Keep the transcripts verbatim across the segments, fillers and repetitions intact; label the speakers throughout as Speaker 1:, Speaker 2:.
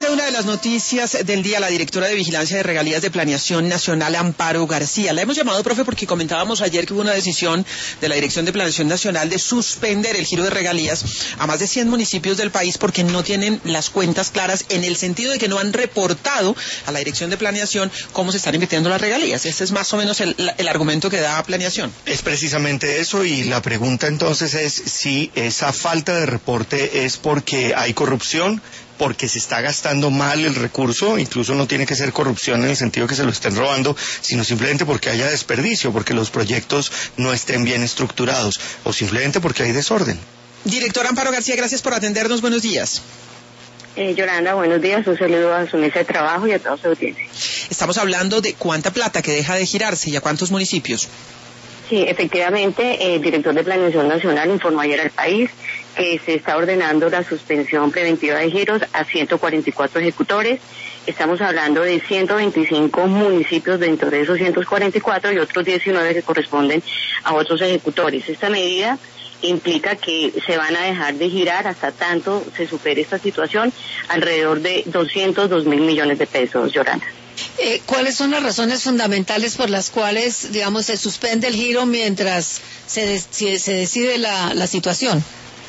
Speaker 1: de una de las noticias del día, la directora de Vigilancia de Regalías de Planeación Nacional, Amparo García. La hemos llamado, profe, porque comentábamos ayer que hubo una decisión de la Dirección de Planeación Nacional de suspender el giro de regalías a más de cien municipios del país porque no tienen las cuentas claras, en el sentido de que no han reportado a la Dirección de Planeación cómo se están invirtiendo las regalías. Ese es más o menos el, el argumento que da Planeación.
Speaker 2: Es precisamente eso, y la pregunta entonces es si esa falta de reporte es porque hay corrupción, porque se está gastando mal el recurso. Incluso no tiene que ser corrupción en el sentido que se lo estén robando, sino simplemente porque haya desperdicio, porque los proyectos no estén bien estructurados, o simplemente porque hay desorden.
Speaker 1: Directora Amparo García, gracias por atendernos. Buenos días.
Speaker 3: Eh, Yolanda, buenos días. Un saludo a su mesa de trabajo y a toda su audiencia.
Speaker 1: Estamos hablando de cuánta plata que deja de girarse y a cuántos municipios.
Speaker 3: Sí, efectivamente, el director de Planeación Nacional informó ayer al país que se está ordenando la suspensión preventiva de giros a ciento cuarenta y cuatro ejecutores. Estamos hablando de ciento veinticinco municipios dentro de esos ciento cuarenta y cuatro y otros diecinueve que corresponden a otros ejecutores. Esta medida implica que se van a dejar de girar hasta tanto se supere esta situación, alrededor de doscientos dos mil millones de pesos, Yolanda.
Speaker 4: Eh, ¿Cuáles son las razones fundamentales por las cuales, digamos, se suspende el giro mientras se, de, se, se decide la, la situación?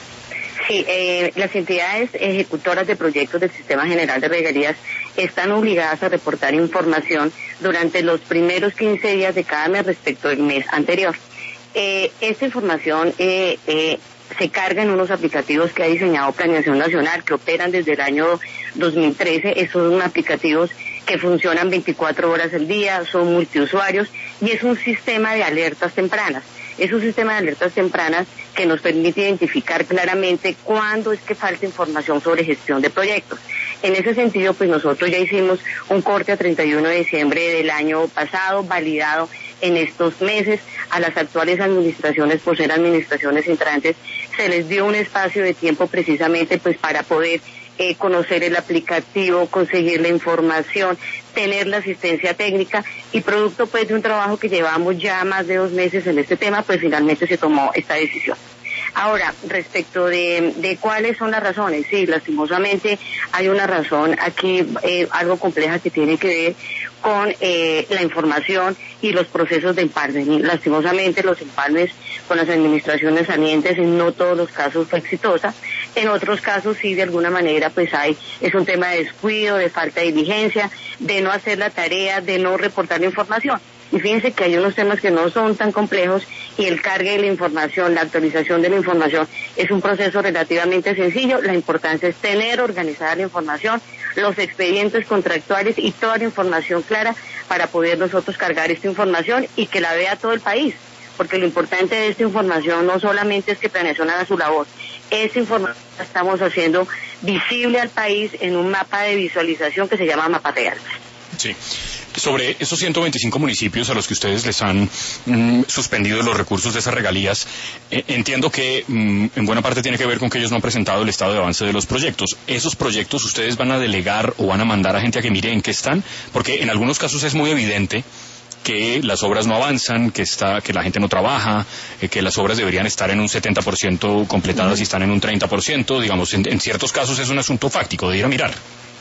Speaker 3: Sí, eh, las entidades ejecutoras de proyectos del Sistema General de Regalías están obligadas a reportar información durante los primeros quince días de cada mes respecto del mes anterior. Eh, esta información eh, eh, se carga en unos aplicativos que ha diseñado Planeación Nacional, que operan desde el año dos mil trece. Esos son aplicativos que funcionan veinticuatro horas al día, son multiusuarios y es un sistema de alertas tempranas. Es un sistema de alertas tempranas que nos permite identificar claramente cuándo es que falta información sobre gestión de proyectos. En ese sentido, pues nosotros ya hicimos un corte a treinta y uno de diciembre del año pasado, validado en estos meses. A las actuales administraciones, por ser administraciones entrantes, se les dio un espacio de tiempo precisamente pues para poder Eh, conocer el aplicativo, conseguir la información, tener la asistencia técnica, y producto pues de un trabajo que llevamos ya más de dos meses en este tema, pues finalmente se tomó esta decisión. Ahora, respecto de, de cuáles son las razones, sí, lastimosamente hay una razón aquí eh, algo compleja que tiene que ver con eh, la información y los procesos de empalme. Lastimosamente los empalmes con las administraciones salientes en no todos los casos fue exitosa, en otros casos sí, de alguna manera pues hay, es un tema de descuido, de falta de diligencia, de no hacer la tarea, de no reportar la información. Y fíjense que hay unos temas que no son tan complejos y el cargue de la información, la actualización de la información es un proceso relativamente sencillo. La importancia es tener organizada la información, los expedientes contractuales y toda la información clara para poder nosotros cargar esta información y que la vea todo el país. Porque lo importante de esta información no solamente es que Planeación haga su labor, esta información la estamos haciendo visible al país en un mapa de visualización que se llama Mapa Real.
Speaker 5: Sí. Sobre esos ciento veinticinco municipios a los que ustedes les han mm, suspendido los recursos de esas regalías, eh, entiendo que mm, en buena parte tiene que ver con que ellos no han presentado el estado de avance de los proyectos. ¿Esos proyectos ustedes van a delegar o van a mandar a gente a que mire en qué están? Porque en algunos casos es muy evidente que las obras no avanzan, que está, que la gente no trabaja, eh, que las obras deberían estar en un setenta por ciento completadas uh-huh. y están en un treinta por ciento. Digamos, en, en ciertos casos es un asunto fáctico de ir a mirar.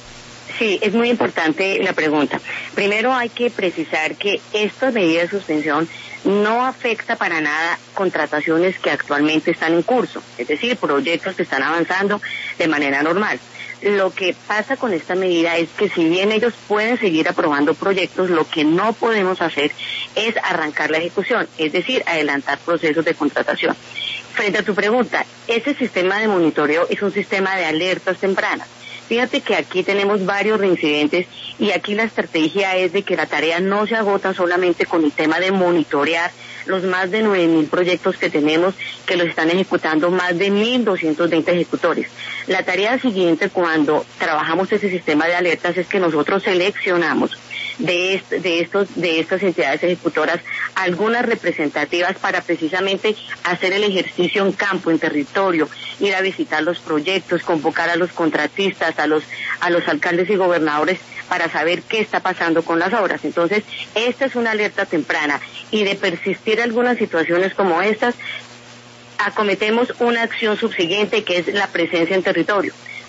Speaker 3: Sí, es muy importante la pregunta. Primero hay que precisar que esta medida de suspensión no afecta para nada contrataciones que actualmente están en curso, es decir, proyectos que están avanzando de manera normal. Lo que pasa con esta medida es que si bien ellos pueden seguir aprobando proyectos, lo que no podemos hacer es arrancar la ejecución, es decir, adelantar procesos de contratación. Frente a tu pregunta, ese sistema de monitoreo es un sistema de alertas tempranas. Fíjate que aquí tenemos varios reincidentes y aquí la estrategia es de que la tarea no se agota solamente con el tema de monitorear los más de nueve mil proyectos que tenemos, que los están ejecutando más de mil doscientos veinte ejecutores. La tarea siguiente cuando trabajamos ese sistema de alertas es que nosotros seleccionamos de, este, de, estos, de estas entidades ejecutoras algunas representativas para precisamente hacer el ejercicio en campo, en territorio, ir a visitar los proyectos, convocar a los contratistas, a los, a los alcaldes y gobernadores para saber qué está pasando con las obras. Entonces, esta es una alerta temprana y de persistir algunas situaciones como estas, acometemos una acción subsiguiente que es la presencia en territorio.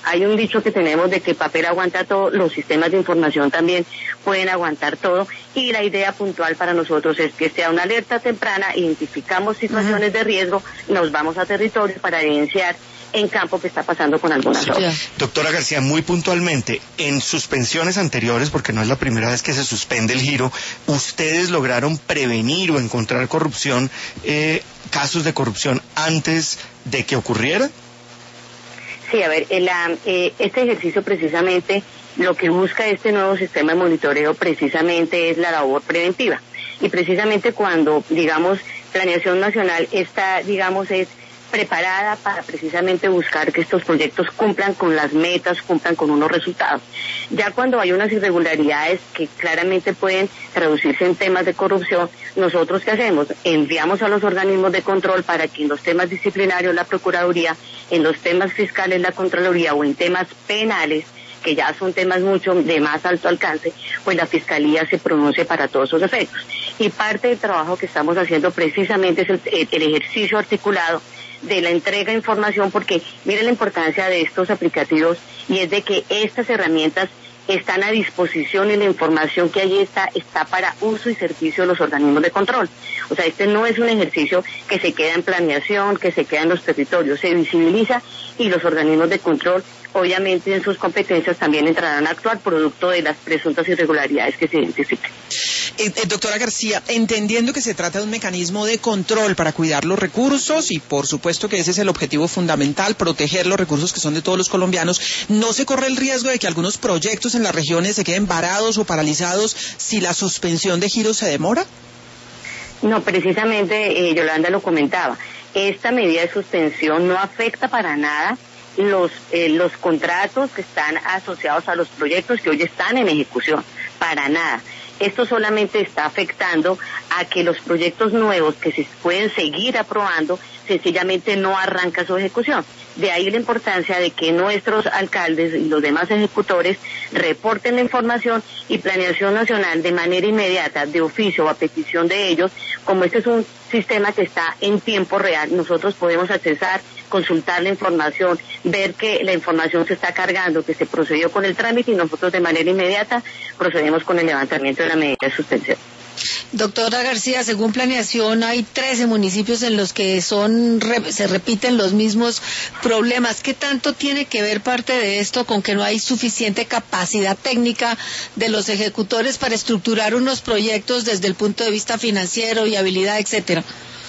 Speaker 3: hay un dicho que tenemos de que papel aguanta todo, los sistemas de información también pueden aguantar todo, y la idea puntual para nosotros es que sea una alerta temprana, identificamos situaciones uh-huh. de riesgo, nos vamos a territorio para evidenciar en campo que está pasando con algunas
Speaker 2: sí.
Speaker 3: obras.
Speaker 2: Doctora García, muy puntualmente, en suspensiones anteriores, porque no es la primera vez que se suspende el giro, ¿ustedes lograron prevenir o encontrar corrupción, eh, casos de corrupción antes de que ocurriera?
Speaker 3: Sí, a ver, el, eh, este ejercicio precisamente, lo que busca este nuevo sistema de monitoreo precisamente es la labor preventiva. Y precisamente cuando, digamos, Planeación Nacional está, digamos, es preparada para precisamente buscar que estos proyectos cumplan con las metas, cumplan con unos resultados. Ya cuando hay unas irregularidades que claramente pueden traducirse en temas de corrupción, nosotros ¿qué hacemos? Enviamos a los organismos de control para que en los temas disciplinarios la Procuraduría, en los temas fiscales la Contraloría o en temas penales, que ya son temas mucho de más alto alcance, pues la Fiscalía se pronuncie para todos esos efectos. Y parte del trabajo que estamos haciendo precisamente es el, el ejercicio articulado de la entrega de información, porque mire la importancia de estos aplicativos, y es de que estas herramientas están a disposición y la información que allí está, está para uso y servicio de los organismos de control. O sea, este no es un ejercicio que se queda en planeación, que se queda en los territorios, se visibiliza y los organismos de control, obviamente en sus competencias, también entrarán a actuar producto de las presuntas irregularidades que se identifiquen.
Speaker 1: Eh, eh, doctora García, entendiendo que se trata de un mecanismo de control para cuidar los recursos, y por supuesto que ese es el objetivo fundamental, proteger los recursos que son de todos los colombianos, ¿no se corre el riesgo de que algunos proyectos en las regiones se queden varados o paralizados si la suspensión de giros se demora?
Speaker 3: No, precisamente, eh, Yolanda lo comentaba, esta medida de suspensión no afecta para nada los eh, los contratos que están asociados a los proyectos que hoy están en ejecución, para nada. Esto solamente está afectando a que los proyectos nuevos que se pueden seguir aprobando sencillamente no arranca su ejecución. De ahí la importancia de que nuestros alcaldes y los demás ejecutores reporten la información, y Planeación Nacional de manera inmediata, de oficio o a petición de ellos, como este es un sistema que está en tiempo real, nosotros podemos accesar, consultar la información, ver que la información se está cargando, que se procedió con el trámite, y nosotros de manera inmediata procedemos con el levantamiento de la medida de suspensión.
Speaker 4: Doctora García, según Planeación hay trece municipios en los que son se repiten los mismos problemas. ¿Qué tanto tiene que ver parte de esto con que no hay suficiente capacidad técnica de los ejecutores para estructurar unos proyectos desde el punto de vista financiero, viabilidad, etcétera?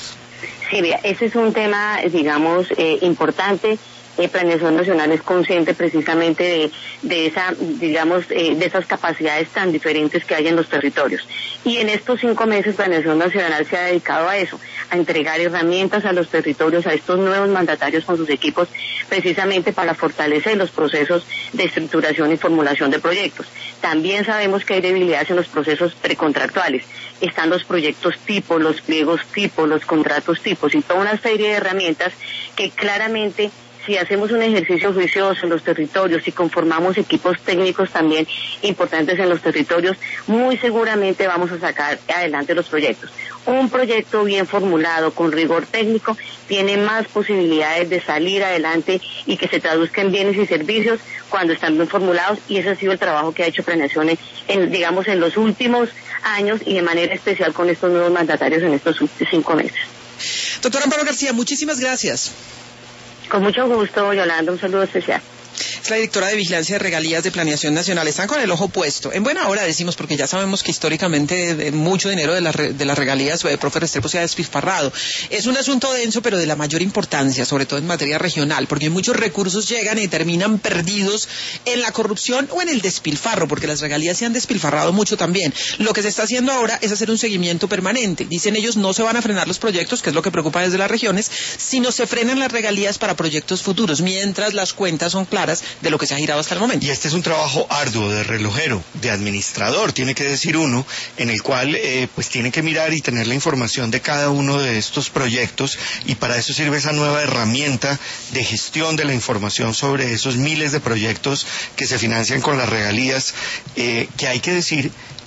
Speaker 3: Sí, mira, ese es un tema, digamos, eh, importante. Eh, Planeación Nacional es consciente precisamente de, de esa, digamos, eh, de esas capacidades tan diferentes que hay en los territorios. Y en estos cinco meses Planeación Nacional se ha dedicado a eso, a entregar herramientas a los territorios, a estos nuevos mandatarios con sus equipos, precisamente para fortalecer los procesos de estructuración y formulación de proyectos. También sabemos que hay debilidades en los procesos precontractuales. Están los proyectos tipo, los pliegos tipo, los contratos tipos, y toda una serie de herramientas que claramente, si hacemos un ejercicio juicioso en los territorios y conformamos equipos técnicos también importantes en los territorios, muy seguramente vamos a sacar adelante los proyectos. Un proyecto bien formulado, con rigor técnico, tiene más posibilidades de salir adelante y que se traduzca en bienes y servicios cuando están bien formulados, y ese ha sido el trabajo que ha hecho Planeación en, en, digamos, en los últimos años, y de manera especial con estos nuevos mandatarios en estos cinco meses.
Speaker 1: Doctora Amparo García, muchísimas gracias.
Speaker 3: Con mucho gusto, Yolanda, un saludo especial.
Speaker 1: Es la directora de Vigilancia de Regalías de Planeación Nacional. Están con el ojo puesto. En buena hora decimos, porque ya sabemos que históricamente de mucho dinero de, la, de las regalías, el profe Restrepo se ha despilfarrado. Es un asunto denso, pero de la mayor importancia, sobre todo en materia regional, porque muchos recursos llegan y terminan perdidos en la corrupción o en el despilfarro, porque las regalías se han despilfarrado mucho también. Lo que se está haciendo ahora es hacer un seguimiento permanente. Dicen ellos, no se van a frenar los proyectos, que es lo que preocupa desde las regiones, sino se frenan las regalías para proyectos futuros, mientras las cuentas son claras de lo que se ha girado hasta el momento.
Speaker 2: Y este es un trabajo arduo de relojero, de administrador, tiene que decir uno, en el cual eh, pues tiene que mirar y tener la información de cada uno de estos proyectos, y para eso sirve esa nueva herramienta de gestión de la información sobre esos miles de proyectos que se financian con las regalías, eh, que hay que decir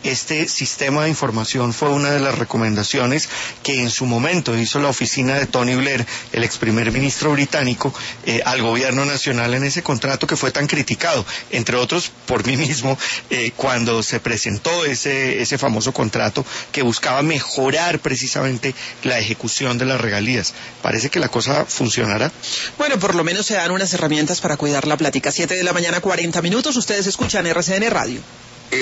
Speaker 2: este sistema de información fue una de las recomendaciones que en su momento hizo la oficina de Tony Blair, el ex primer ministro británico, eh, al gobierno nacional en ese contrato que fue tan criticado, entre otros por mí mismo, eh, cuando se presentó ese, ese famoso contrato que buscaba mejorar precisamente la ejecución de las regalías. Parece que la cosa funcionará.
Speaker 1: Bueno, por lo menos se dan unas herramientas para cuidar la plática. Siete de la mañana, cuarenta minutos. Ustedes escuchan R C N Radio.